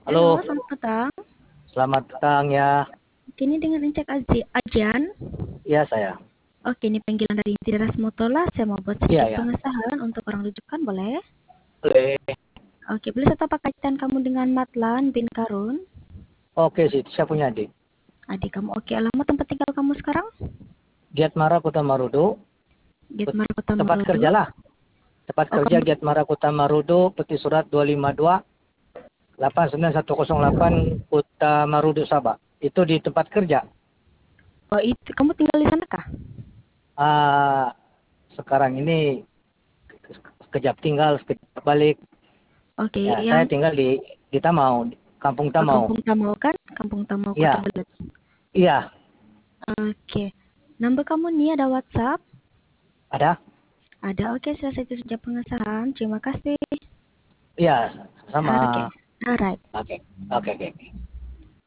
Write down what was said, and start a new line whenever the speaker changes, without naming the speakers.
Halo,
Halo, selamat petang.
selamat petang ya.
Oke, ini dengan Encik Ajian.
Iya saya.
Oke, ini panggilan dari Tiras Motola. Saya mau buat
Iya
sedikit
ya.
pengesahan untuk orang rujukan, boleh?
Boleh.
Oke, boleh saya tahu apa kaitan kamu dengan Matlan bin Karun?
Oke sih, saya punya adik.
Adik kamu. Oke, alamat tempat tinggal kamu sekarang?
Giatmara Kota Marudu.
Giatmar Kota
Tempat
Marudu.
kerja lah. Tempat
Oh,
kerja
kamu
Giatmara Kota Marudu, peti surat 252 89108 Kota Marudu Sabah. Itu di tempat kerja.
oh itu kamu tinggal di sana kah?
Ah, sekarang ini sekejap tinggal, sekejap balik.
Oke,
Ya, saya
yang
tinggal di Tamau, Kampung Tamau.
Kampung Tamau kan? Kampung Tamau Kota
Iya,
Belud.
iya,
Oke. Nomor kamu nih ada WhatsApp?
ada.
Ada. Oke, selesai itu saja pengesahan. Terima kasih.
Iya, sama.
Oke. Alright.
Oke, oke, oke.